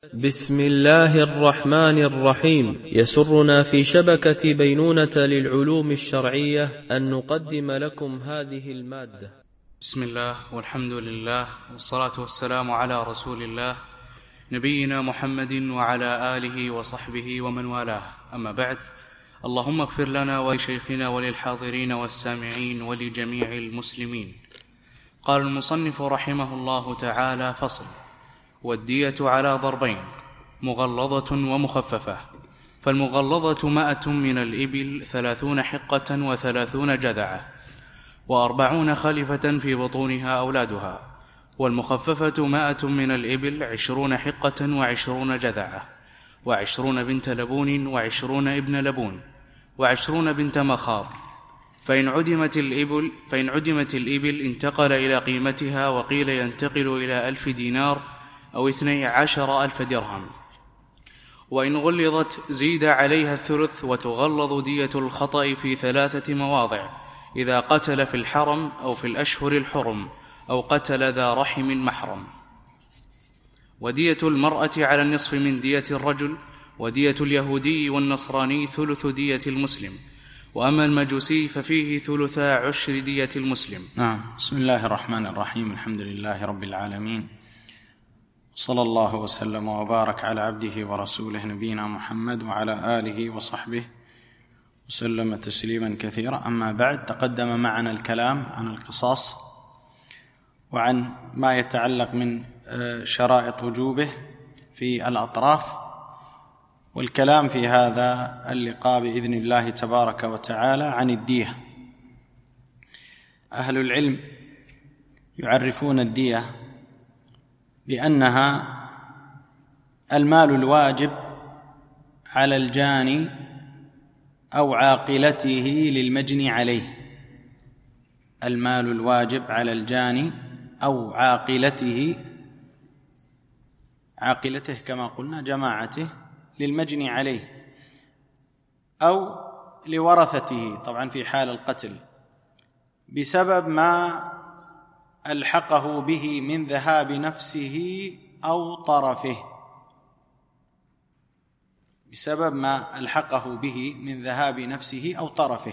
بسم الله الرحمن الرحيم. يسرنا في شبكة بينونة للعلوم الشرعية أن نقدم لكم هذه المادة. بسم الله والحمد لله والصلاة والسلام على رسول الله نبينا محمد وعلى آله وصحبه ومن والاه، أما بعد. اللهم اغفر لنا ولشيخنا وللحاضرين والسامعين ولجميع المسلمين. قال المصنف رحمه الله تعالى: فصل. والدية على ضربين: مغلظة ومخففة. فالمغلظة 100 من الإبل 30 حقة و30 جذعة و40 خلفة في بطونها أولادها. والمخففة 100 من الإبل 20 حقة و20 جذعة و20 بنت لبون و20 ابن لبون و20 بنت مخاض. فإن عدمت الإبل انتقل إلى قيمتها، وقيل ينتقل إلى 1000 دينار أو 12,000 درهم. وإن غلظت زيد عليها الثلث، وتغلظ دية الخطأ في 3 مواضع: إذا قتل في الحرم أو في الأشهر الحرم أو قتل ذا رحم محرم. ودية المرأة على النصف من دية الرجل، ودية اليهودي والنصراني ثلث دية المسلم، وأما المجوسي ففيه 3/10 دية المسلم. بسم الله الرحمن الرحيم. الحمد لله رب العالمين، صلى الله وسلم وبارك على عبده ورسوله نبينا محمد وعلى آله وصحبه وسلم تسليما كثيرا. أما بعد، تقدم معنا الكلام عن القصاص وعن ما يتعلق من شرائط وجوبه في الأطراف، والكلام في هذا اللقاء بإذن الله تبارك وتعالى عن الدية. أهل العلم يعرفون الدية بأنها المال الواجب على الجاني أو عاقلته للمجني عليه. المال الواجب على الجاني أو عاقلته كما قلنا جماعته للمجني عليه، أو لورثته طبعا في حال القتل، بسبب ما ألحقه به من ذهاب نفسه أو طرفه. بسبب ما ألحقه به من ذهاب نفسه أو طرفه.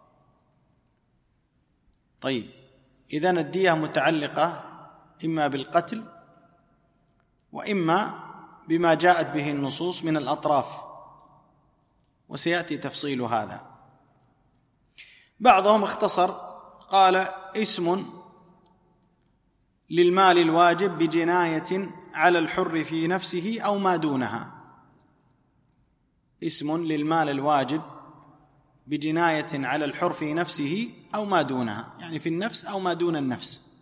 طيب، إذن الدية متعلقة إما بالقتل وإما بما جاءت به النصوص من الأطراف، وسيأتي تفصيل هذا. بعضهم اختصر قال: اسم للمال الواجب بجناية على الحر في نفسه أو ما دونها. اسم للمال الواجب بجناية على الحر في نفسه أو ما دونها، يعني في النفس أو ما دون النفس.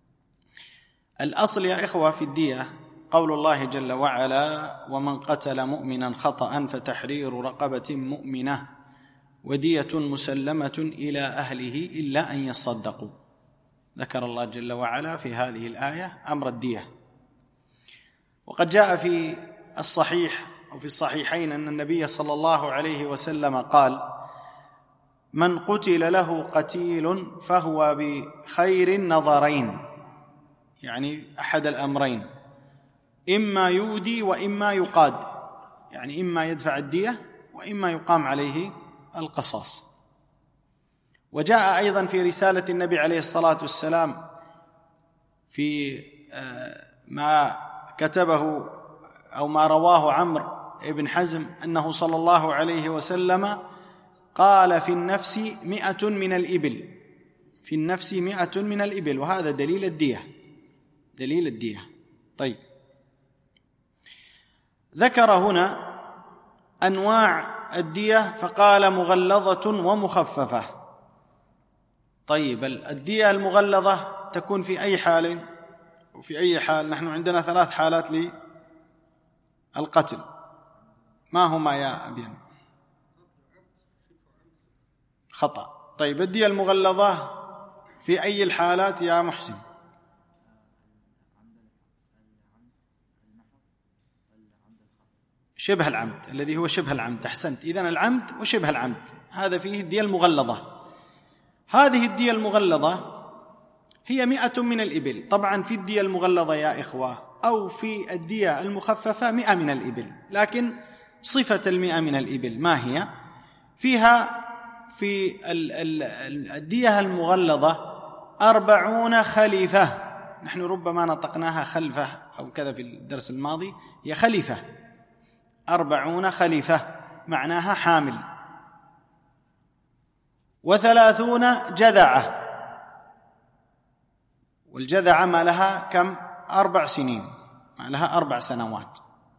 الأصل يا إخوة في الدية قول الله جل وعلا: ومن قتل مؤمنا خطأ فتحرير رقبة مؤمنة ودية مسلمة إلى أهله إلا أن يصدقوا. ذكر الله جل وعلا في هذه الآية أمر الدية. وقد جاء في الصحيح أو في الصحيحين أن النبي صلى الله عليه وسلم قال: من قتل له قتيل فهو بخير النظرين، يعني أحد الأمرين: إما يودي وإما يقاد، يعني إما يدفع الدية وإما يقام عليه القصاص. وجاء أيضا في رسالة النبي عليه الصلاة والسلام في ما كتبه أو ما رواه عمرو بن حزم أنه صلى الله عليه وسلم قال: في النفس 100 من الإبل. في النفس 100 من الإبل، وهذا دليل الدية. طيب، ذكر هنا أنواع الدية فقال: مغلظة ومخففة. طيب، الدية المغلظة تكون في أي حال وفي أي حال؟ نحن عندنا 3 حالات للقتل، ما هما يا أبيان؟ خطأ. طيب، الدية المغلظة في أي الحالات يا محسن؟ شبه العمد، الذي هو شبه العمد. أحسنت. إذن العمد وشبه العمد هذا فيه الدية المغلظة. هذه الدية المغلظة هي 100 من الإبل. طبعا في الدية المغلظة يا إخوة أو في الدية المخففة 100 من الإبل. لكن صفة 100 من الإبل ما هي؟ فيها في الدية المغلظة 40 خليفة. نحن ربما نطقناها خلفة أو كذا في الدرس الماضي، هي خليفة. 40 خليفة معناها حامل. 30 جذعة، والجذعة ما لها كم؟ 4 سنين، ما لها 4 سنوات.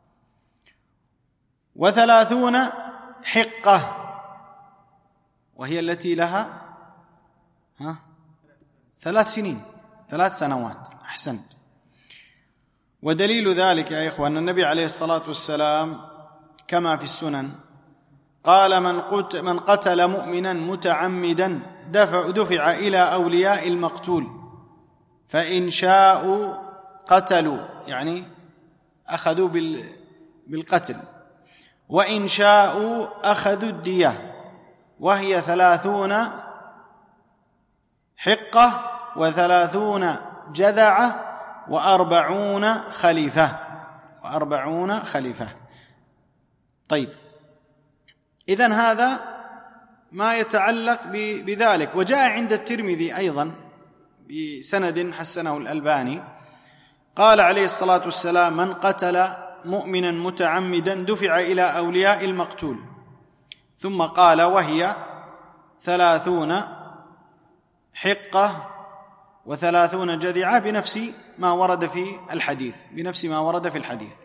30 حقة، وهي التي لها 3 سنين، 3 سنوات. أحسنت. ودليل ذلك يا إخوة أن النبي عليه الصلاة والسلام كما في السنن قال: من قتل مؤمنا متعمدا دفع إلى أولياء المقتول، فإن شاءوا قتلوا، يعني أخذوا بالقتل، وإن شاءوا أخذوا الدية، وهي 30 حقة 30 جذعة 40 خليفة. 40 خليفة. طيب، إذن هذا ما يتعلق بذلك. وجاء عند الترمذي أيضا بسند حسنه الألباني قال عليه الصلاة والسلام: من قتل مؤمنا متعمدا دفع إلى أولياء المقتول. ثم قال: وهي 30 حقة 30 جذعة، بنفس ما ورد في الحديث.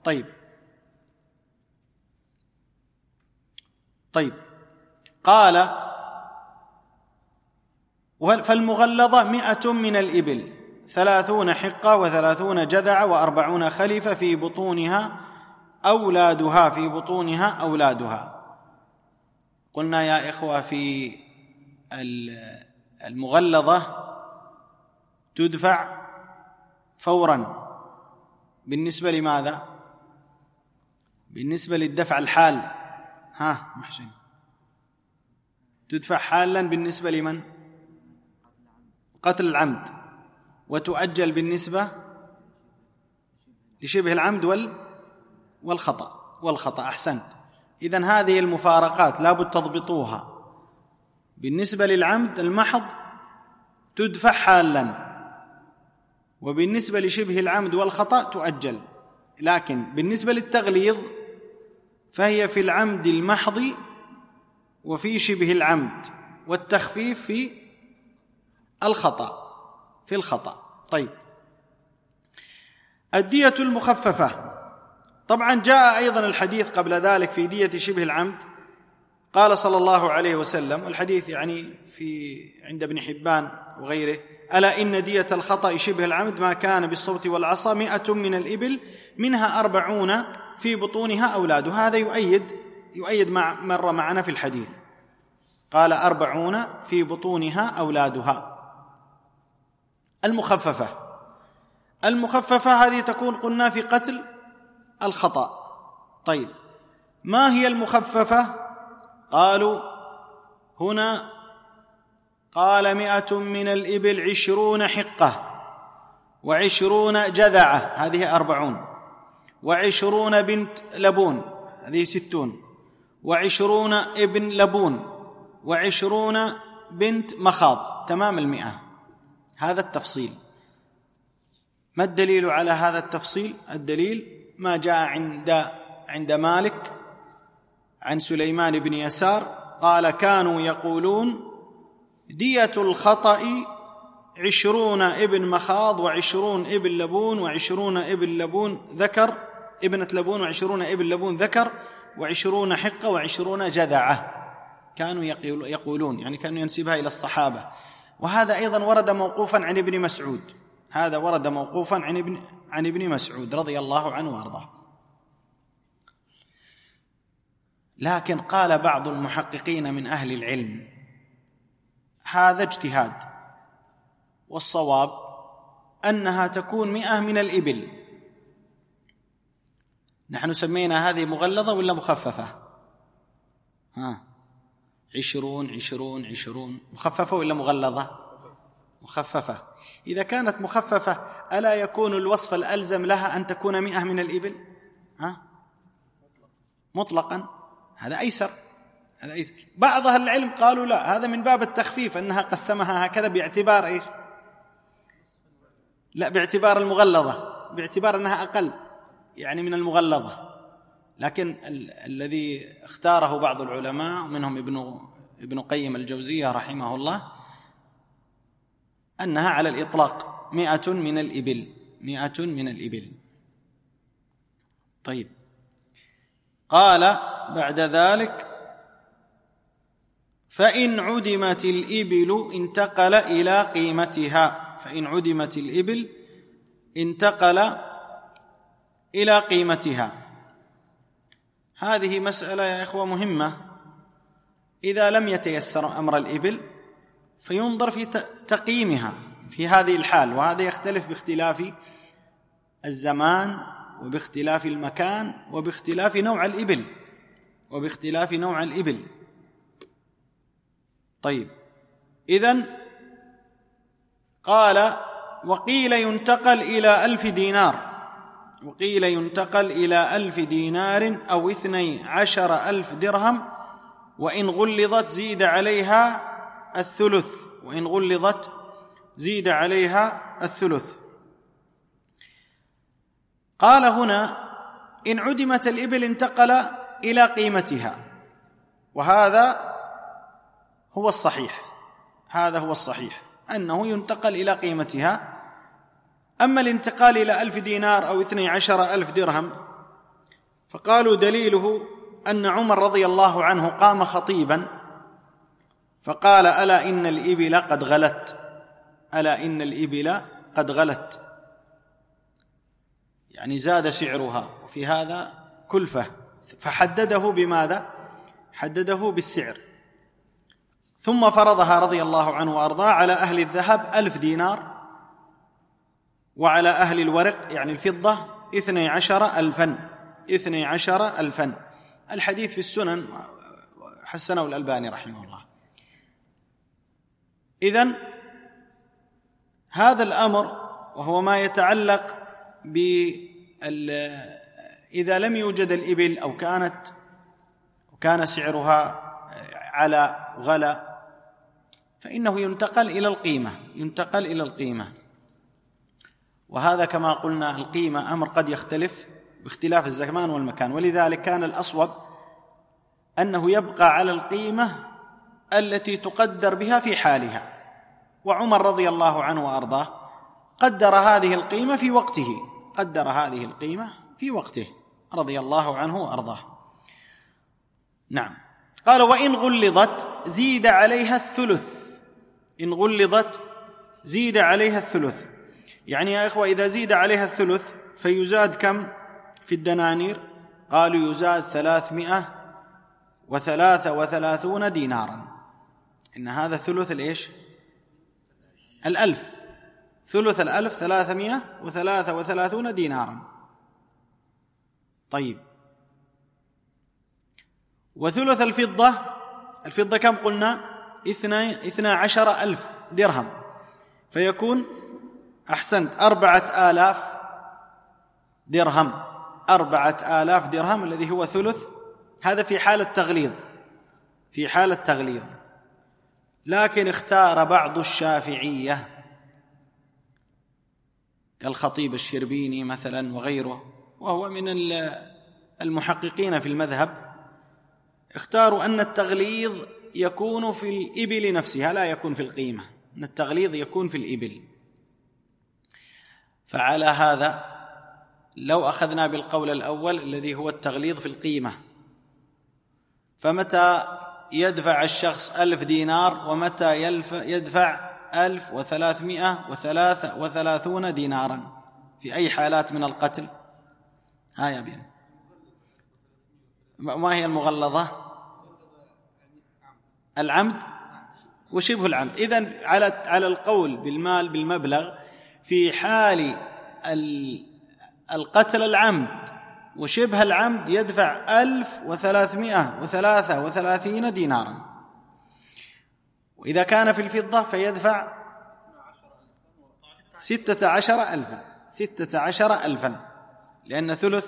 طيب، قال: فالمغلظة 100 من الإبل، 30 حقة 30 جذعة 40 خليفة، في بطونها أولادها. قلنا يا إخوة في المغلظة تدفع فورا. بالنسبة لماذا؟ بالنسبة للدفع الحال. محسن، تدفع حالا بالنسبة لمن؟ قتل العمد، وتؤجل بالنسبة لشبه العمد والخطأ. أحسنت. إذن هذه المفارقات لابد تضبطوها. بالنسبة للعمد المحض تدفع حالا، وبالنسبة لشبه العمد والخطأ تؤجل. لكن بالنسبة للتغليظ فهي في العمد المحض وفي شبه العمد، والتخفيف في الخطأ. طيب، الدية المخففة. طبعا جاء أيضا الحديث قبل ذلك في دية شبه العمد. قال صلى الله عليه وسلم، والحديث يعني عند ابن حبان وغيره: ألا إن دية الخطأ شبه العمد ما كان بالصوت والعصا 100 من الإبل، منها 40 في بطونها أولادها. هذا يؤيد ما مر معنا في الحديث. قال 40 في بطونها أولادها. المخففة هذه تكون قلنا في قتل الخطأ. طيب، ما هي المخففة؟ قالوا هنا قال 100 من الإبل 20 حقة 20 جذعة، هذه 40، 20 بنت لبون، هذه 60، 20 ابن لبون، 20 بنت مخاض، تمام 100. هذا التفصيل. ما الدليل على هذا التفصيل؟ الدليل ما جاء عند مالك عن سليمان بن يسار قال: كانوا يقولون دية الخطأ 20 ابن مخاض 20 ابن لبون 20 ابن لبون ذكر ابنة لبون 20 ابن لبون ذكر 20 حقة 20 جذعة. كانوا يقولون، يعني كانوا ينسبها إلى الصحابة. وهذا أيضا ورد موقوفا عن ابن مسعود، هذا ورد موقوفا عن ابن مسعود رضي الله عنه وارضاه. لكن قال بعض المحققين من أهل العلم: هذا اجتهاد، والصواب أنها تكون 100 من الإبل. نحن سمينا هذه مغلظة ولا مخففة؟ 20 20 20 مخففة ولا مغلظة؟ مخففة. إذا كانت مخففة ألا يكون الوصف الألزم لها أن تكون 100 من الإبل؟ مطلقا، هذا أيسر. بعض أهل العلم قالوا لا، هذا من باب التخفيف، أنها قسمها هكذا باعتبار إيش؟ لا، باعتبار المغلظة، باعتبار أنها أقل يعني من المغلظة. لكن الذي اختاره بعض العلماء ومنهم ابن قيم الجوزية رحمه الله أنها على الإطلاق 100 من الإبل، 100 من الإبل. طيب، قال بعد ذلك: فإن عدمت الإبل انتقل إلى قيمتها. فإن عدمت الإبل انتقل إلى قيمتها. هذه مسألة يا إخوة مهمة. إذا لم يتيسر أمر الإبل فينظر في تقييمها في هذه الحال، وهذا يختلف باختلاف الزمان وباختلاف المكان وباختلاف نوع الإبل. طيب، إذن قال: وقيل ينتقل إلى 1000 دينار، وقيل ينتقل إلى 1000 دينار أو 12,000 درهم، وإن غلظت زيد عليها الثلث، وإن غلظت زيد عليها الثلث. قال هنا: إن عدمت الإبل انتقل إلى قيمتها، وهذا هو الصحيح، هذا هو الصحيح أنه ينتقل إلى قيمتها. أما الانتقال إلى 1000 دينار أو 12,000 درهم فقالوا دليله أن عمر رضي الله عنه قام خطيبا فقال: ألا إن الإبل قد غلت، ألا إن الإبل قد غلت، يعني زاد سعرها، وفي هذا كلفة، فحدده بماذا؟ حدده بالسعر. ثم فرضها رضي الله عنه وأرضاه على أهل الذهب 1000 دينار، وعلى أهل الورق يعني الفضة 12,000. الحديث في السنن حسنه الألباني رحمه الله. إذن هذا الأمر وهو ما يتعلق إذا لم يوجد الإبل أو كان سعرها على غلا فإنه ينتقل إلى القيمة. وهذا كما قلنا القيمة أمر قد يختلف باختلاف الزمان والمكان، ولذلك كان الأصوب أنه يبقى على القيمة التي تقدر بها في حالها. وعمر رضي الله عنه وأرضاه قدر هذه القيمة في وقته رضي الله عنه وأرضاه. نعم. قال: وإن غلظت زيد عليها الثلث. إن غلظت زيد عليها الثلث، يعني يا إخوة إذا زيد عليها الثلث فيزاد كم في الدنانير؟ قالوا يزاد 333 دينارا. إن هذا ثلث الإيش؟ 1000. ثلث 1000 333 دينارا. طيب، وثلث الفضة كم قلنا؟ 12,000 درهم، فيكون أحسنت 4,000 درهم. 4,000 درهم الذي هو ثلث، هذا في حال التغليظ. لكن اختار بعض الشافعية كالخطيب الشربيني مثلا وغيره، وهو من المحققين في المذهب، اختاروا أن التغليظ يكون في الإبل نفسها لا يكون في القيمة، أن التغليظ يكون في الإبل. فعلى هذا لو أخذنا بالقول الأول الذي هو التغليظ في القيمة، فمتى يدفع الشخص 1000 دينار ومتى يدفع 1333 دينارا في أي حالات من القتل؟ يا بين ما هي المغلظة؟ العمد وشبه العمد. إذن على القول بالمال بالمبلغ في حال القتل العمد وشبه العمد يدفع 1333 دينارا، وإذا كان في الفضة فيدفع 16,000 لأن ثلث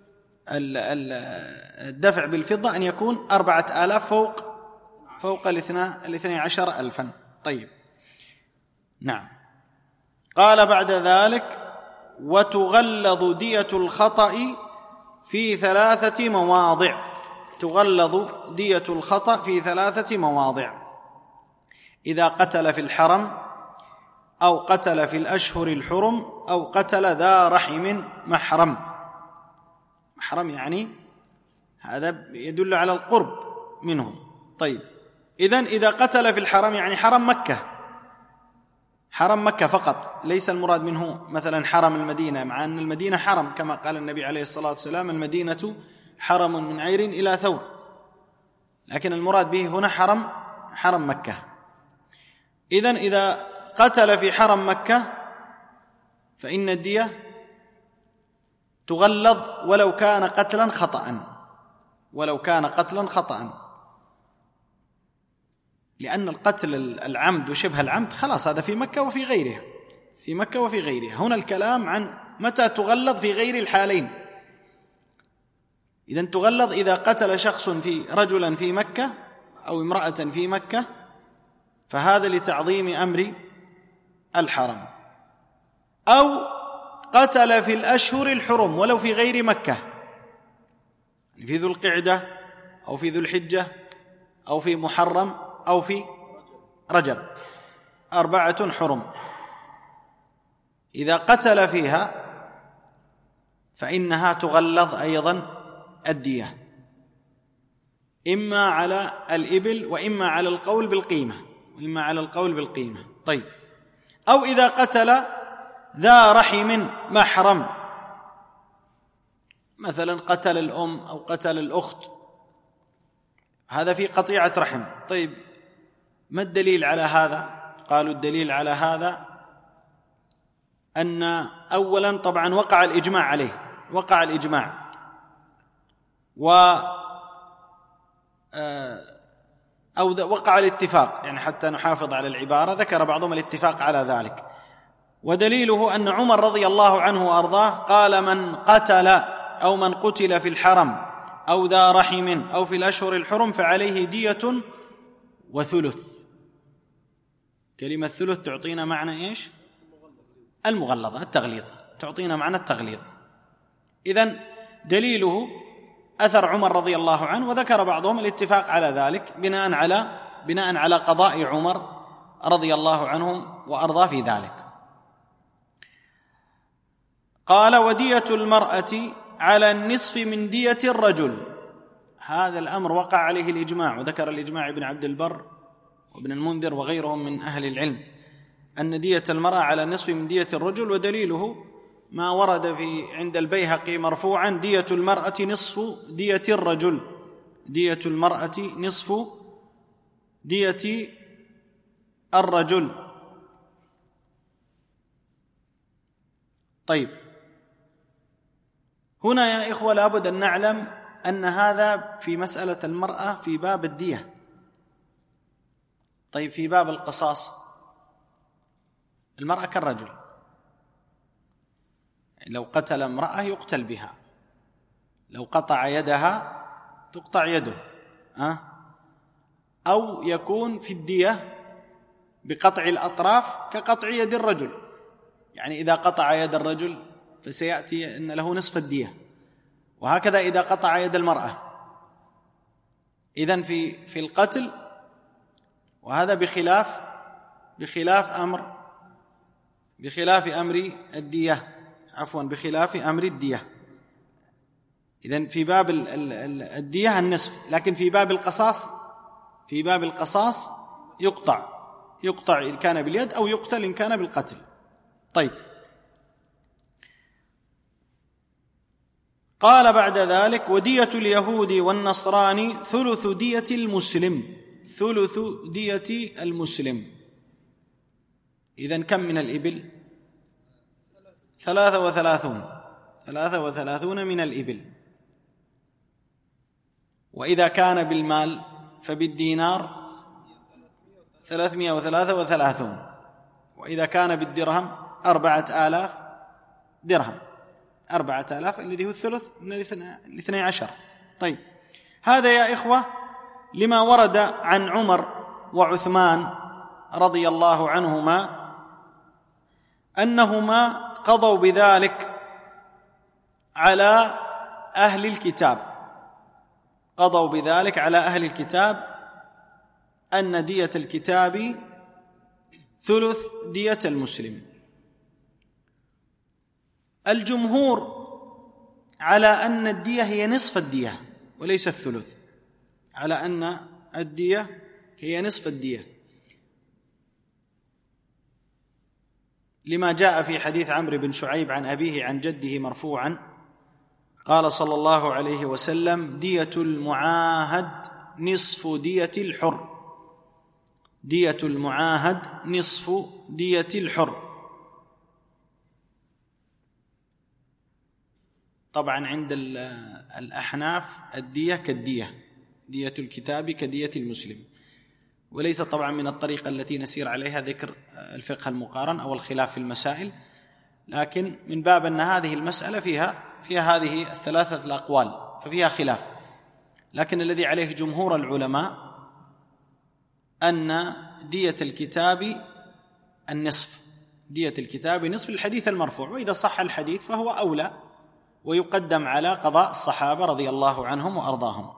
الدفع بالفضة أن يكون 4,000 فوق 12,000. طيب نعم. قال بعد ذلك: وتغلظ دية الخطأ في 3 مواضع. تغلظ دية الخطأ في 3 مواضع: إذا قتل في الحرم، أو قتل في الأشهر الحرم، أو قتل ذا رحم محرم. محرم يعني هذا يدل على القرب منه. طيب إذن إذا قتل في الحرم يعني حرم مكة، حرم مكة فقط، ليس المراد منه مثلا حرم المدينة، مع أن المدينة حرم كما قال النبي عليه الصلاة والسلام: المدينة حرم من عير إلى ثور، لكن المراد به هنا حرم مكة. إذن إذا قتل في حرم مكة فإن الدية تغلظ ولو كان قتلا خطأ، لأن القتل العمد وشبه العمد خلاص هذا في مكة وفي غيرها. هنا الكلام عن متى تغلظ في غير الحالين. إذن تغلظ إذا قتل شخص رجلا في مكة أو امرأة في مكة، فهذا لتعظيم أمر الحرم، أو قتل في الأشهر الحرم ولو في غير مكة، في ذو القعدة أو في ذو الحجة أو في محرم أو في رجب، 4 حرم. إذا قتل فيها فإنها تغلظ أيضا الدية، إما على الإبل وإما على القول بالقيمة. طيب، أو إذا قتل ذا رحم محرم، مثلا قتل الأم أو قتل الأخت، هذا في قطيعة رحم. طيب ما الدليل على هذا؟ قالوا الدليل على هذا أن أولا طبعا وقع الإجماع عليه، وقع الاتفاق، يعني حتى نحافظ على العبارة ذكر بعضهم الاتفاق على ذلك. ودليله أن عمر رضي الله عنه وأرضاه قال: من قتل أو من قتل في الحرم أو ذا رحم أو في الأشهر الحرم فعليه دية وثلث. كلمة ثلث تعطينا معنى إيش؟ المغلظة، التغليظ، تعطينا معنى التغليظ. إذن دليله أثر عمر رضي الله عنه، وذكر بعضهم الاتفاق على ذلك بناء على قضاء عمر رضي الله عنه وأرضاه في ذلك. قال: ودية المرأة على النصف من دية الرجل. هذا الأمر وقع عليه الإجماع، وذكر الإجماع ابن عبد البر وابن المنذر وغيرهم من أهل العلم أن دية المرأة على النصف من دية الرجل. ودليله ما ورد عند البيهقي مرفوعا: دية المرأة نصف دية الرجل، دية المرأة نصف دية الرجل. طيب، هنا يا إخوة لابد أن نعلم أن هذا في مسألة المرأة في باب الدية. طيب، في باب القصاص المرأة كالرجل، لو قتل امرأة يقتل بها، لو قطع يدها تقطع يده، أو يكون في الدية بقطع الأطراف كقطع يد الرجل، يعني إذا قطع يد الرجل فسيأتي أن له نصف الدية، وهكذا إذا قطع يد المرأة. إذن في القتل، وهذا بخلاف أمر الدية. إذن في باب الدية النصف، لكن في باب القصاص يقطع إن كان باليد أو يقتل إن كان بالقتل. طيب، قال بعد ذلك: ودية اليهود والنصراني ثلث دية المسلم. إذن كم من الإبل؟ 33 من الإبل. وإذا كان بالمال فبالدينار 333، وإذا كان بالدرهم 4,000 درهم، 4,000 الذي هو الثلث من 12. طيب، هذا يا إخوة لما ورد عن عمر وعثمان رضي الله عنهما أنهما قضوا بذلك على أهل الكتاب، قضوا بذلك على أهل الكتاب أن دية الكتاب ثلث دية المسلم. الجمهور على أن الدية هي نصف الدية وليس الثلث، على أن الدية هي نصف الدية، لما جاء في حديث عمرو بن شعيب عن أبيه عن جده مرفوعا قال صلى الله عليه وسلم: دية المعاهد نصف دية الحر، دية المعاهد نصف دية الحر. طبعا عند الأحناف الدية كالدية، دية الكتاب كدية المسلم، وليس طبعا من الطريقة التي نسير عليها ذكر الفقه المقارن أو الخلاف في المسائل، لكن من باب أن هذه المسألة فيها هذه الثلاثة الأقوال ففيها خلاف، لكن الذي عليه جمهور العلماء أن دية الكتاب النصف، دية الكتاب نصف الحديث المرفوع، وإذا صح الحديث فهو أولى ويقدم على قضاء الصحابة رضي الله عنهم وأرضاهم.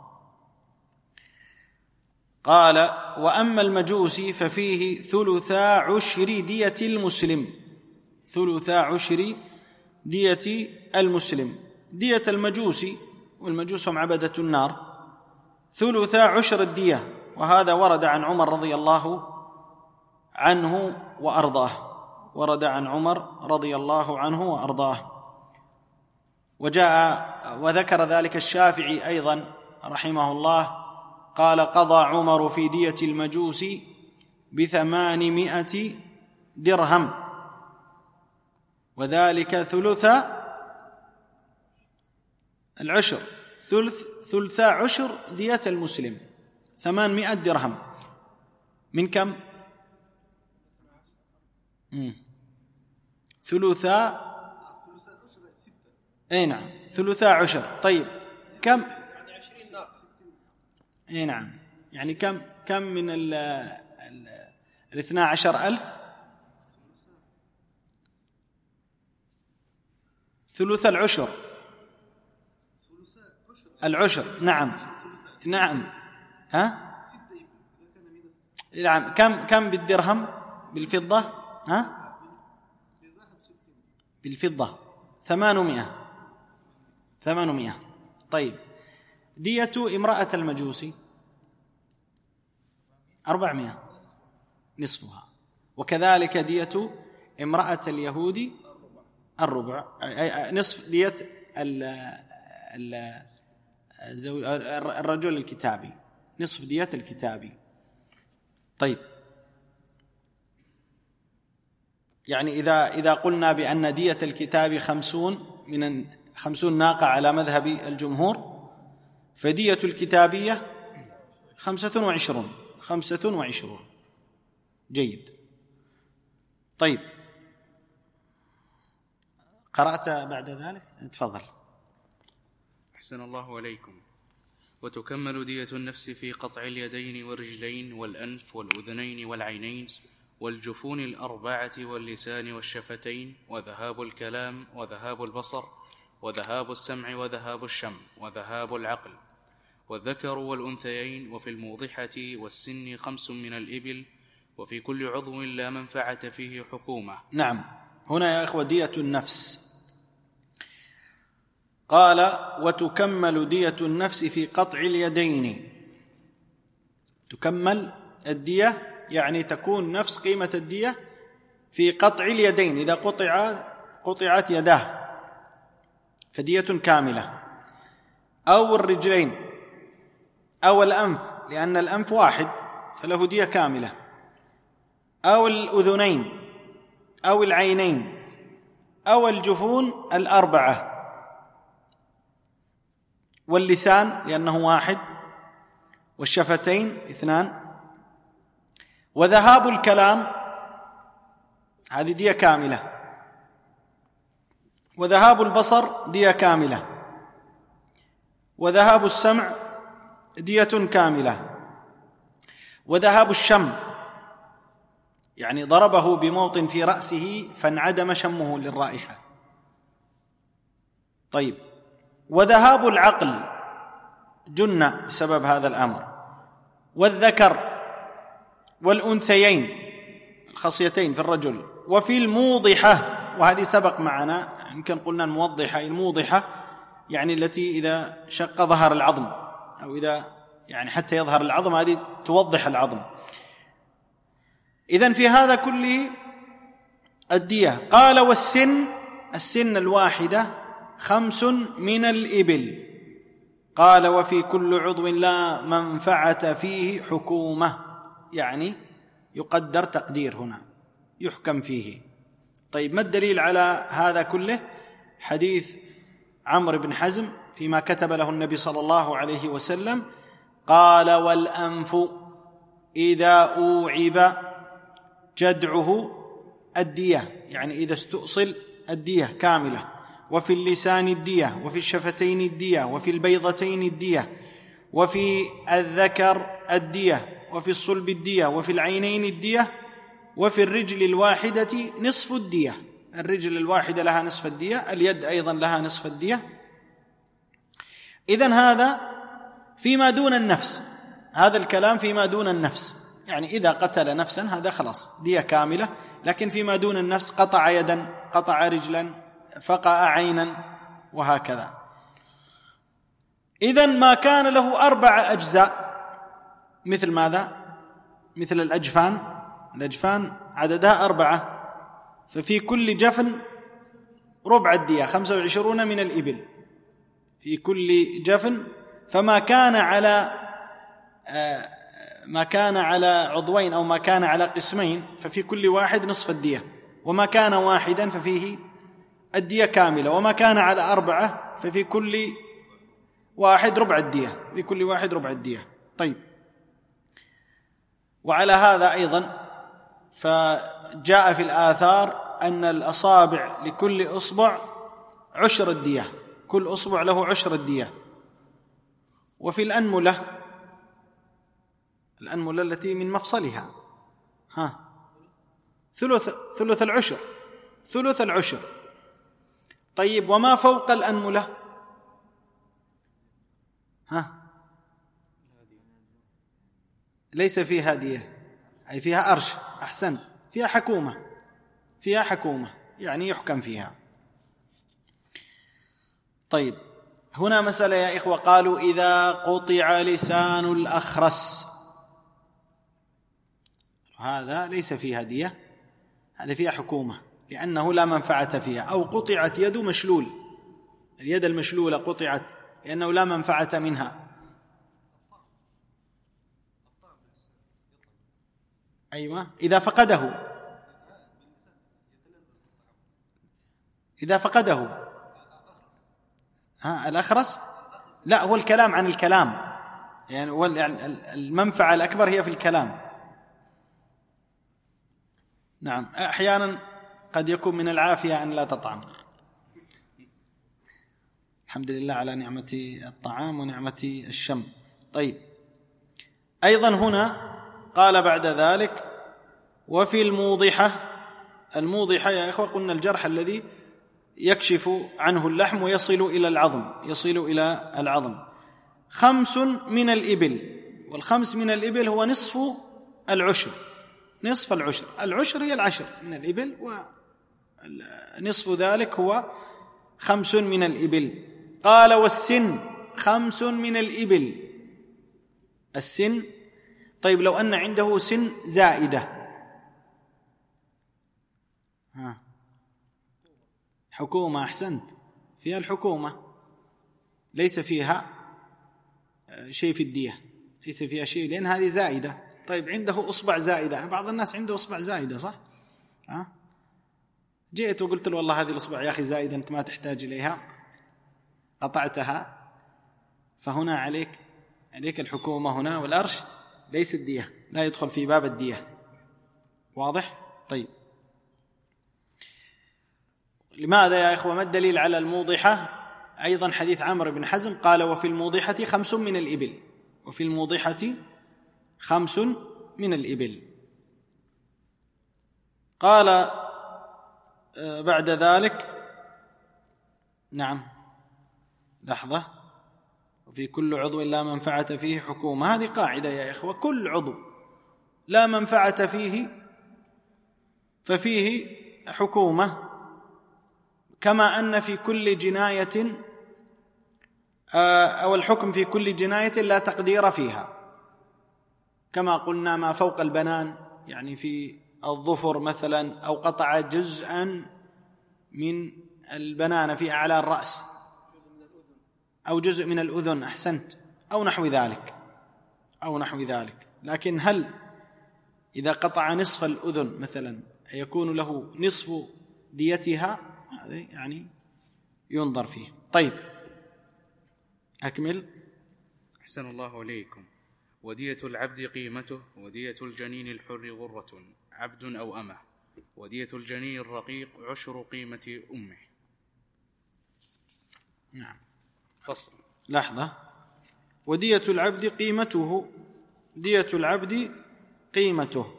قال: وأما المجوسي ففيه ثلثا عشر دية المسلم، ثلثا عشر دية المسلم. دية المجوسي، والمجوس هم عبدة النار، ثلثا عشر الدية، وهذا ورد عن عمر رضي الله عنه وأرضاه، ورد عن عمر رضي الله عنه وأرضاه. وذكر ذلك الشافعي أيضا رحمه الله، قال: قضى عمر في دية المجوس 800 درهم، وذلك ثلث العشر، ثلثا عشر دية المسلم، 800 درهم من كم؟ ثلثا، اي نعم، ثلثا عشر. طيب كم؟ اي نعم، يعني كم من 12,000؟ ثلث العشر، العشر، نعم ها نعم. كم بالدرهم؟ بالفضة؟ ها بالفضة 800. طيب، دية امرأة المجوسي 400 نصفها، وكذلك دية امرأة اليهودي الربع، نصف دية الرجل الكتابي، نصف دية الكتابي. طيب، يعني إذا قلنا بأن دية الكتاب 50 ناقة على مذهب الجمهور، فدية الكتابية 25. جيد. طيب، قرأت بعد ذلك؟ تفضل. أحسن الله عليكم. وتكمل دية النفس في قطع اليدين والرجلين والأنف والأذنين والعينين والجفون 4 واللسان والشفتين، وذهاب الكلام وذهاب البصر وذهاب السمع وذهاب الشم وذهاب العقل، والذكر والأنثيين، وفي الموضحة والسن 5 من الإبل، وفي كل عضو لا منفعة فيه حكومة. نعم، هنا يا إخوة دية النفس. قال: وتكمل دية النفس في قطع اليدين. تكمل الدية يعني تكون نفس قيمة الدية في قطع اليدين، إذا قطعت يداه فدية كاملة، أو الرجلين أو الأنف، لأن الأنف واحد فله دية كاملة، أو الأذنين أو العينين أو الجفون 4، واللسان لأنه واحد، والشفتين 2، وذهاب الكلام هذه دية كاملة، وذهاب البصر دية كاملة، وذهاب السمع دية كاملة، وذهاب الشم يعني ضربه بموط في رأسه فانعدم شمه للرائحة. طيب، وذهاب العقل جن بسبب هذا الأمر، والذكر والأنثيين الخصيتين في الرجل، وفي الموضحة، وهذه سبق معنا يمكن قلنا الموضحة، الموضحة يعني التي إذا شق ظهر العظم، أو إذا يعني حتى يظهر العظم، هذه توضح العظم. إذن في هذا كله الدية. قال السن الواحدة 5 من الإبل. قال وفي كل عضو لا منفعة فيه حكومة، يعني يقدر تقدير هنا يحكم فيه. طيب، ما الدليل على هذا كله؟ حديث عمرو بن حزم فيما كتب له النبي صلى الله عليه وسلم، قال والأنف إذا أوعب جدعه الدية، يعني إذا استؤصل الدية كاملة، وفي اللسان الدية، وفي الشفتين الدية، وفي البيضتين الدية، وفي الذكر الدية، وفي الصلب الدية، وفي العينين الدية، وفي الرجل الواحدة نصف الدية. الرجل الواحدة لها نصف الدية، اليد أيضا لها نصف الدية. إذن هذا فيما دون النفس، هذا الكلام فيما دون النفس، يعني إذا قتل نفسا هذا خلاص دية كاملة، لكن فيما دون النفس قطع يدا، قطع رجلا، فقع عينا، وهكذا. إذن ما كان له 4 أجزاء، مثل ماذا؟ مثل الأجفان عددها 4، ففي كل جفن ربع الدية، 25 من الإبل في كل جفن. فما كان على عضوين أو ما كان على قسمين ففي كل واحد نصف الدية، وما كان واحدا ففيه الدية كاملة، وما كان على 4 ففي كل واحد ربع الدية، في كل واحد ربع الدية. طيب، وعلى هذا أيضا فجاء في الآثار أن الأصابع لكل أصبع 10 الدية، كل أصبع له 10 الدية. وفي الأنملة التي من مفصلها ثلث العشر. طيب، وما فوق الأنملة ليس فيها دية، أي فيها أرش، أحسن، فيها حكومة يعني يحكم فيها. طيب، هنا مسألة يا إخوة، قالوا إذا قطع لسان الأخرس، هذا ليس فيها دية، هذا فيها حكومة لأنه لا منفعة فيها. أو قطعت يد مشلول، اليد المشلولة قطعت لأنه لا منفعة منها. أيوة، إذا فقده الأخرس، لا، هو الكلام عن الكلام، يعني المنفعة الأكبر هي في الكلام. نعم، أحيانا قد يكون من العافية أن لا تطعم. الحمد لله على نعمة الطعام ونعمة الشم. طيب، أيضا هنا قال بعد ذلك وفي الموضحة يا إخوة قلنا الجرح الذي يكشف عنه اللحم ويصل إلى العظم. 5 من الإبل، والخمس من الإبل هو نصف العشر. العشر هي 10 من الإبل، ونصف ذلك هو 5 من الإبل. قال والسن 5 من الإبل. السن، طيب لو أن عنده سن زائدة، حكومة، أحسنت، فيها الحكومة، ليس فيها شيء في الدية، ليس فيها شيء لأن هذه زائدة. طيب، عنده أصبع زائدة، بعض الناس عنده أصبع زائدة، صح؟ جئت وقلت له والله هذه الأصبع يا أخي زائدة، أنت ما تحتاج إليها، قطعتها، فهنا عليك الحكومة هنا، والأرش ليس الدية، لا يدخل في باب الدية. واضح؟ طيب، لماذا يا إخوة؟ ما الدليل على الموضحة؟ أيضا حديث عمرو بن حزم قال: وفي الموضحة 5 من الإبل، وفي الموضحة 5 من الإبل. قال بعد ذلك، نعم لحظة، وفي كل عضو لا منفعة فيه حكومة. هذه قاعدة يا إخوة، كل عضو لا منفعة فيه ففيه حكومة، كما أن في كل جناية أو الحكم في كل جناية لا تقدير فيها، كما قلنا ما فوق البنان، يعني في الظفر مثلا، أو قطع جزءا من البنان في أعلى الرأس، أو جزء من الأذن، أحسنت، أو نحو ذلك. لكن هل إذا قطع نصف الأذن مثلا يكون له نصف ديتها؟ هذا يعني ينظر فيه. طيب أكمل. أحسن الله إليكم. ودية العبد قيمته، ودية الجنين الحر غرة عبد أو أمة، ودية الجنين الرقيق 10 قيمة أمه. نعم. فصل. لحظة. ودية العبد قيمته، دية العبد قيمته.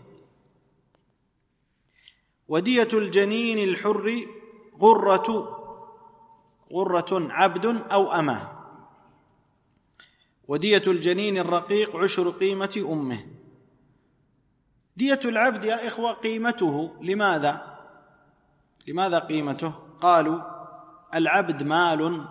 ودية الجنين الحر غرة عبد أو أمة، ودية الجنين الرقيق 10 قيمة أمه. دية العبد يا إخوة قيمته، لماذا قيمته؟ قالوا: العبد مال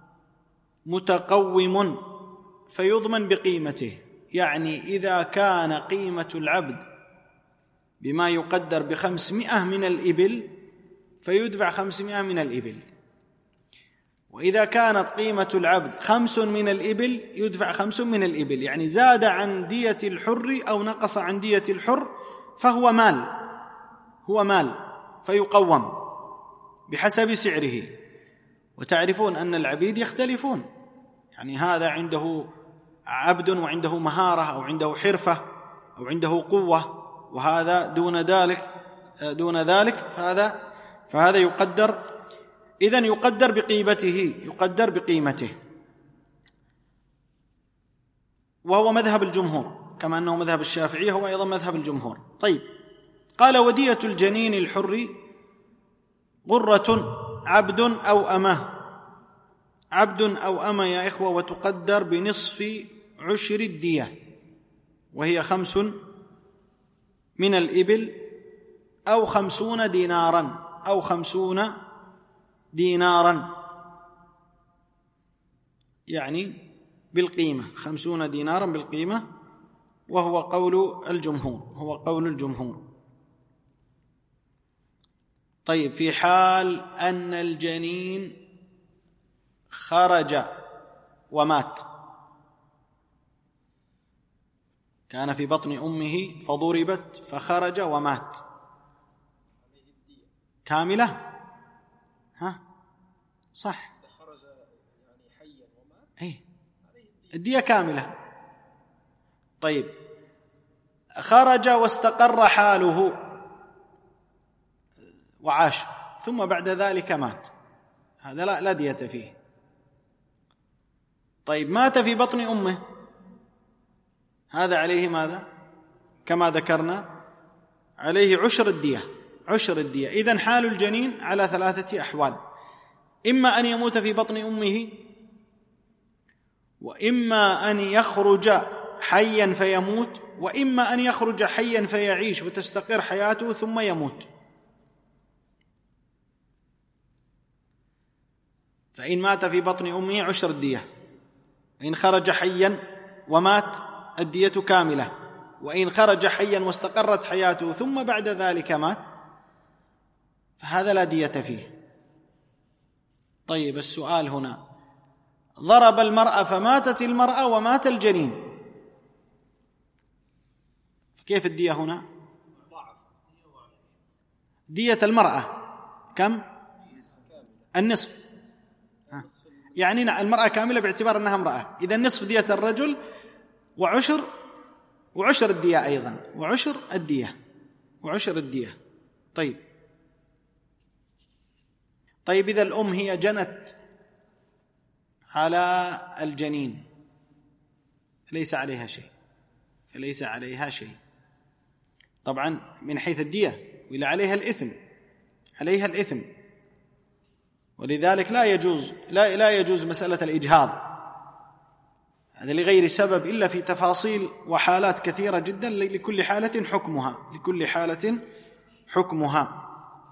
متقوم فيضمن بقيمته، يعني إذا كان قيمة العبد بما يقدر 500 من الإبل فيدفع 500 من الإبل، وإذا كانت قيمة العبد 5 من الإبل يدفع 5 من الإبل، يعني زاد عن دية الحر أو نقص عن دية الحر فهو مال، هو مال فيقوم بحسب سعره. وتعرفون أن العبيد يختلفون، يعني هذا عنده عبد وعنده مهارة أو عنده حرفة أو عنده قوة، وهذا دون ذلك فهذا يقدر، إذن يقدر بقيمته، وهو مذهب الجمهور، كما أنه مذهب الشافعية هو أيضا مذهب الجمهور. طيب، قال: ودية الجنين الحر غرة عبد أو أمة. عبد أو أمة يا إخوة، وتقدر بنصف 10 الدية، وهي 5 من الإبل أو 50 دينارا، أو 50 دينارا، يعني بالقيمة، 50 دينارا بالقيمة، وهو قول الجمهور. طيب، في حال أن الجنين خرج ومات، كان في بطن أمه فضربت فخرج ومات، كاملة؟ ها صح، خرج يعني حيا ومات، الدية كاملة. طيب، خرج واستقر حاله وعاش، ثم بعد ذلك مات، هذا لا دية فيه. طيب، مات في بطن أمه، هذا عليه ماذا؟ كما ذكرنا عليه 10 الدية. إذن حال الجنين على 3 أحوال: إما أن يموت في بطن أمه، وإما أن يخرج حيا فيموت، وإما أن يخرج حيا فيعيش وتستقر حياته ثم يموت. فإن مات في بطن أمه 10 الدية، وإن خرج حيا ومات الدية كاملة، وإن خرج حيا واستقرت حياته ثم بعد ذلك مات فهذا لا دية فيه. طيب، السؤال هنا: ضرب المرأة فماتت المرأة ومات الجنين، كيف الدية هنا؟ دية المرأة كم؟ النصف، يعني المرأة كاملة باعتبار أنها امرأة، إذا نصف دية الرجل وعشر الدية أيضا، وعشر الدية. طيب، طيب إذا الأم هي جنت على الجنين ليس عليها شيء طبعا من حيث الدية، وإلا عليها الإثم، ولذلك لا يجوز مسألة الإجهاض، هذا لغير سبب إلا في تفاصيل وحالات كثيرة جدا، لكل حالة حكمها.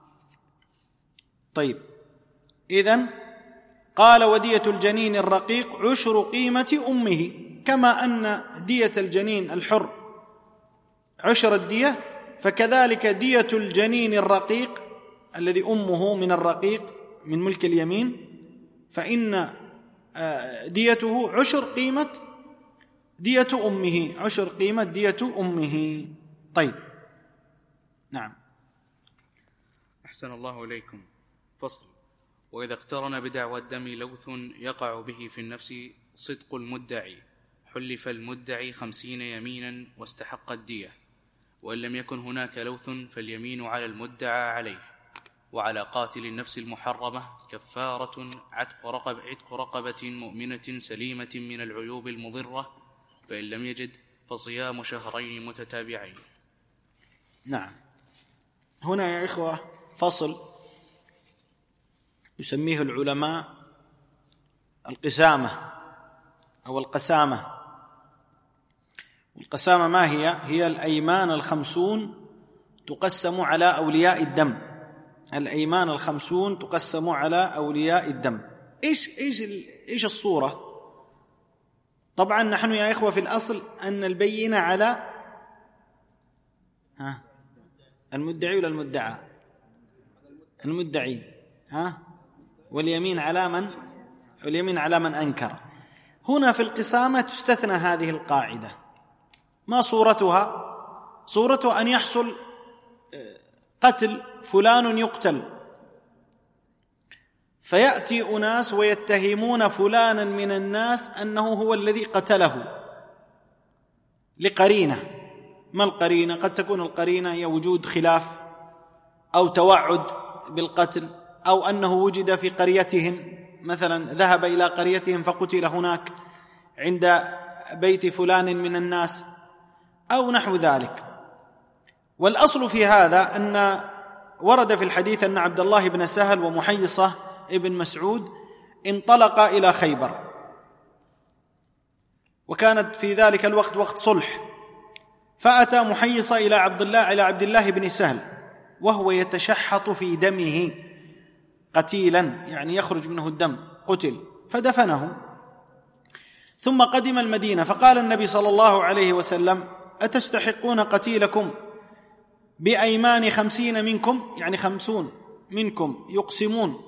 طيب إذن قال ودية الجنين الرقيق 10 قيمة أمه، كما أن دية الجنين الحر 10 الدية، فكذلك دية الجنين الرقيق الذي أمه من الرقيق من ملك اليمين، فإن ديته 10 قيمة دية أمه. طيب نعم. أحسن الله إليكم. فصل: وإذا اقترن بدعوى الدم لوث يقع به في النفس صدق المدعي حلف المدعي 50 يمينا واستحق الدية، وإن لم يكن هناك لوث فاليمين على المدعى عليه، وعلى قاتل النفس المحرمة كفارة عتق رقبة مؤمنة سليمة من العيوب المضرة، فإن لم يجد فصيام شهرين متتابعين. نعم. هنا يا إخوة فصل يسميه العلماء القسامة أو القسامة. والقسامة ما هي الأيمان 50 تقسم على أولياء الدم. الأيمان 50 تقسم على أولياء الدم. إيش الصورة؟ طبعا نحن يا إخوة في الأصل أن البينة على المدعي ولا المدعى؟ المدعي. واليمين على من أنكر. هنا في القسامة تستثنى هذه القاعدة. ما صورتها؟ صورتها أن يحصل قتل، فلان يقتل، فيأتي أناس ويتهمون فلانا من الناس أنه هو الذي قتله لقرينة. ما القرينة؟ قد تكون القرينة هي وجود خلاف أو توعد بالقتل، أو أنه وجد في قريتهم، مثلا ذهب إلى قريتهم فقتل هناك عند بيت فلان من الناس أو نحو ذلك. والأصل في هذا أن ورد في الحديث أن عبد الله بن سهل ومحيصة ابن مسعود انطلقا إلى خيبر، وكانت في ذلك الوقت وقت صلح، فأتى محيصة إلى عبد الله بن سهل وهو يتشحط في دمه قتيلا، يعني يخرج منه الدم، قتل، فدفنه. ثم قدم المدينة، فقال النبي صلى الله عليه وسلم: أتستحقون قتيلكم بأيمان 50 منكم، يعني 50 منكم يقسمون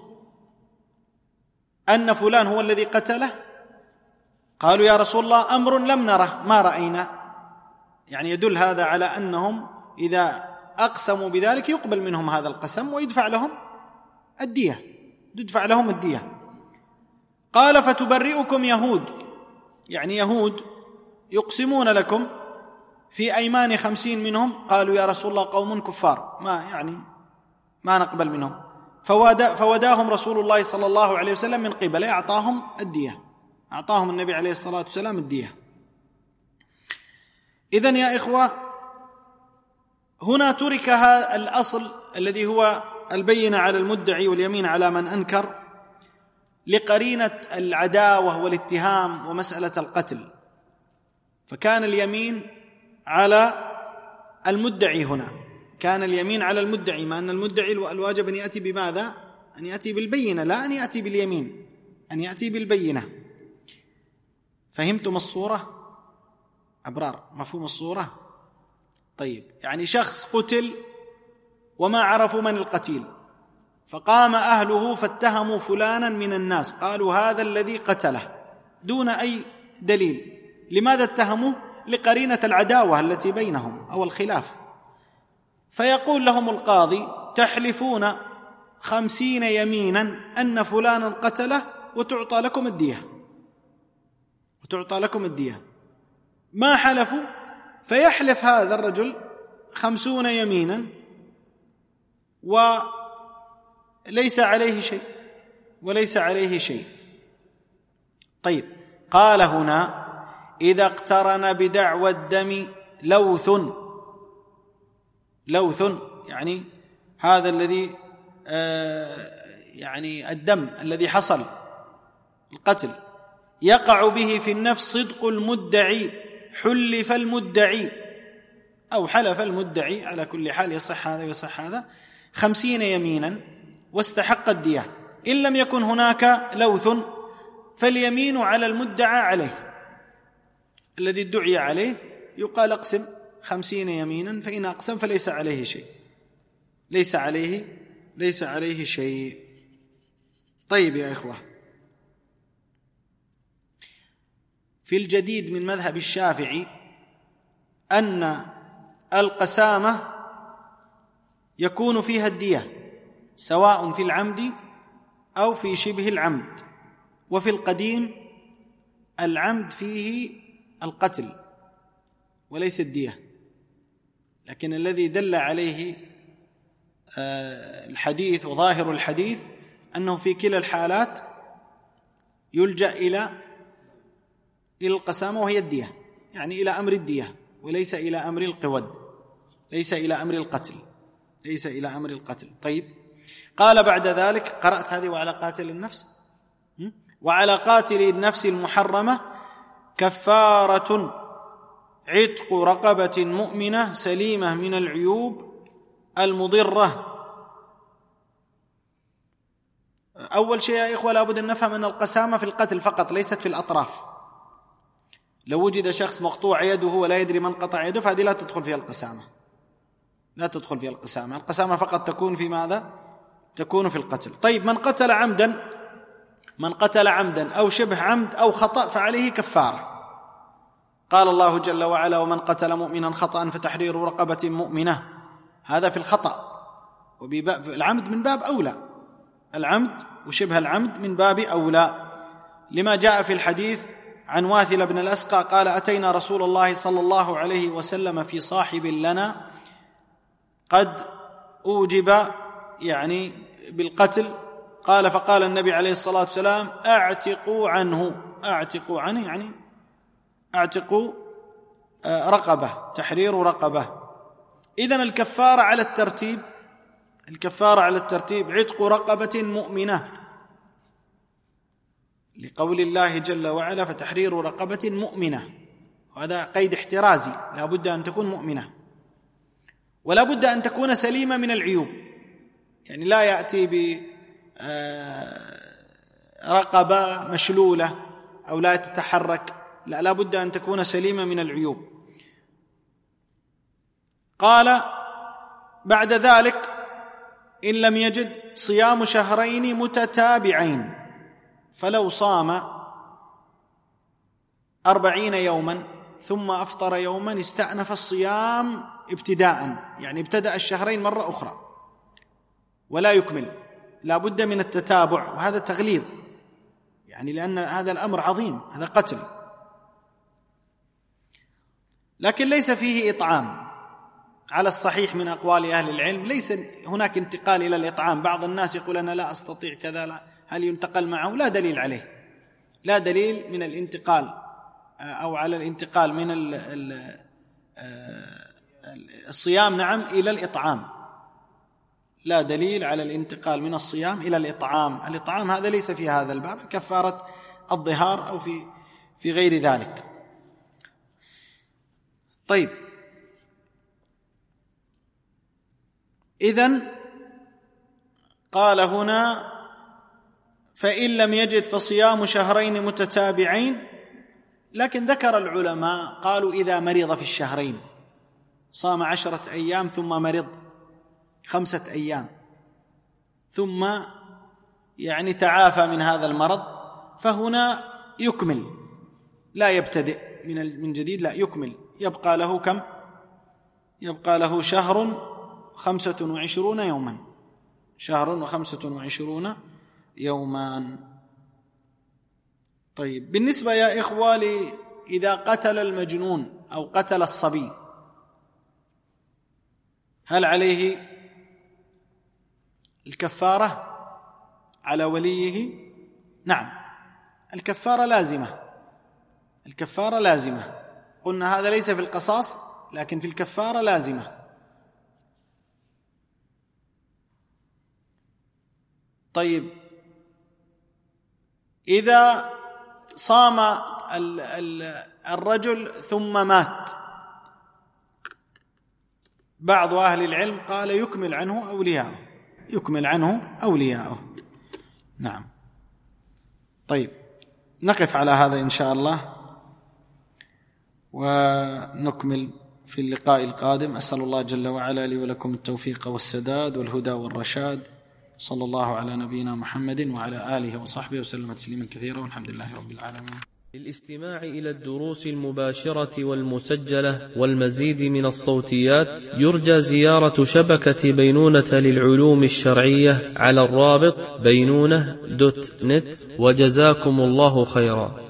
أن فلان هو الذي قتله؟ قالوا: يا رسول الله أمر لم نره، ما رأينا. يعني يدل هذا على أنهم إذا أقسموا بذلك يقبل منهم هذا القسم ويدفع لهم الدية. قال: فتبرئكم يهود، يعني يهود يقسمون لكم في أيمان 50 منهم. قالوا: يا رسول الله قوم كفار، ما نقبل منهم. فوداهم رسول الله صلى الله عليه وسلم من قبل، أعطاهم الدية، أعطاهم النبي عليه الصلاة والسلام الدية. إذن يا إخوة هنا ترك هذا الأصل الذي هو البينة على المدعي واليمين على من أنكر لقرينة العداوة والاتهام ومسألة القتل، فكان اليمين على المدعي هنا، كان اليمين على المدعي، ما أن المدعي الواجب أن يأتي بماذا؟ أن يأتي بالبينة، لا أن يأتي باليمين، أن يأتي بالبينة. فهمتم الصورة أبرار؟ مفهوم الصورة؟ طيب، يعني شخص قتل وما عرفوا من القتيل، فقام أهله فاتهموا فلانا من الناس، قالوا هذا الذي قتله دون أي دليل. لماذا اتهموه؟ لقرينة العداوة التي بينهم أو الخلاف. فيقول لهم القاضي: تحلفون 50 يمينا أن فلانا قتله وتعطى لكم الدية. ما حلفوا، فيحلف هذا الرجل 50 يمينا وليس عليه شيء، وليس عليه شيء. طيب، قال هنا: إذا اقترن بدعوى الدم لوث يعني هذا الذي يعني الدم الذي حصل القتل يقع به في النفس صدق المدعي، حلف المدعي أو حلف المدعي، على كل حال يصح هذا ويصح هذا، 50 يمينا واستحق الدية. إن لم يكن هناك لوث فاليمين على المدعى عليه، الذي ادعي عليه يقال اقسم 50 يمينا، فإن أقسم فليس عليه شيء، ليس عليه شيء. طيب يا إخوة، في الجديد من مذهب الشافعي أن القسامة يكون فيها الدية سواء في العمد أو في شبه العمد، وفي القديم العمد فيه القتل وليس الدية، لكن الذي دل عليه الحديث وظاهر الحديث أنه في كلا الحالات يلجأ إلى القسامة وهي الدية، يعني إلى أمر الدية وليس إلى أمر القود، ليس إلى أمر القتل. طيب، قال بعد ذلك: قرأت هذه وعلى قاتل النفس، وعلى قاتل النفس المحرمة كفارة عتق رقبة مؤمنة سليمة من العيوب المضرة. أول شيء يا إخوة لابد أن نفهم أن القسامة في القتل فقط، ليست في الأطراف. لو وجد شخص مقطوع يده ولا يدري من قطع يده فهذه لا تدخل فيها القسامة. القسامة فقط تكون في ماذا؟ تكون في القتل. طيب، من قتل عمدا أو شبه عمد أو خطأ فعليه كفارة. قال الله جل وعلا: ومن قتل مؤمنا خطأ فتحرير رقبة مؤمنة. هذا في الخطأ، والعمد من باب أولى، العمد وشبه العمد من باب أولى، لما جاء في الحديث عن واثل بن الأسقى قال: أتينا رسول الله صلى الله عليه وسلم في صاحب لنا قد أوجب يعني بالقتل، قال: فقال النبي عليه الصلاة والسلام: أعتقوا عنه يعني أعتقوا رقبة، تحرير رقبة. إذن الكفارة على الترتيب عتق رقبة مؤمنة، لقول الله جل وعلا: فتحرير رقبة مؤمنة، وهذا قيد احترازي، لا بد أن تكون مؤمنة، ولا بد أن تكون سليمة من العيوب، يعني لا يأتي برقبة مشلولة أو لا تتحرك، لا بد أن تكون سليمة من العيوب. قال بعد ذلك: إن لم يجد صيام شهرين متتابعين، فلو صام 40 يوما ثم أفطر يوما استأنف الصيام ابتداء، يعني ابتدأ الشهرين مرة أخرى ولا يكمل، لا بد من التتابع، وهذا تغليظ، يعني لأن هذا الأمر عظيم، هذا قتل. لكن ليس فيه إطعام على الصحيح من أقوال أهل العلم، ليس هناك انتقال إلى الإطعام. بعض الناس يقول أنا لا أستطيع كذا، لا، هل ينتقل معه؟ لا دليل عليه، لا دليل من الانتقال أو على الانتقال من الصيام نعم إلى الإطعام، لا دليل على الانتقال من الصيام إلى الإطعام. الإطعام هذا ليس في هذا الباب، في كفارة الظهار أو في غير ذلك. طيب، إذن قال هنا: فإن لم يجد فصيام شهرين متتابعين. لكن ذكر العلماء قالوا إذا مرض في الشهرين، صام 10 أيام ثم مرض 5 أيام ثم يعني تعافى من هذا المرض، فهنا يكمل، لا يبتدئ من جديد، لا يكمل، يبقى له كم؟ يبقى له شهر 25 يوما، شهر و25 يوما. طيب، بالنسبة يا إخوة إذا قتل المجنون أو قتل الصبي، هل عليه الكفارة؟ على وليه. نعم، الكفارة لازمة. قلنا هذا ليس في القصاص، لكن في الكفارة لازمة. طيب، إذا صام الرجل ثم مات، بعض أهل العلم قال يكمل عنه أولياءه. نعم. طيب، نقف على هذا إن شاء الله ونكمل في اللقاء القادم. أسأل الله جل وعلا لي ولكم التوفيق والسداد والهدى والرشاد. صلى الله على نبينا محمد وعلى آله وصحبه وسلم تسليما كثيرا، والحمد لله رب العالمين. للاستماع إلى الدروس المباشرة والمسجلة والمزيد من الصوتيات يرجى زيارة شبكة بينونة للعلوم الشرعية على الرابط بينونة.net. وجزاكم الله خيرا.